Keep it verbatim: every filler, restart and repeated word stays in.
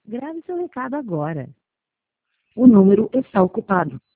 Grave seu recado agora. O número está ocupado.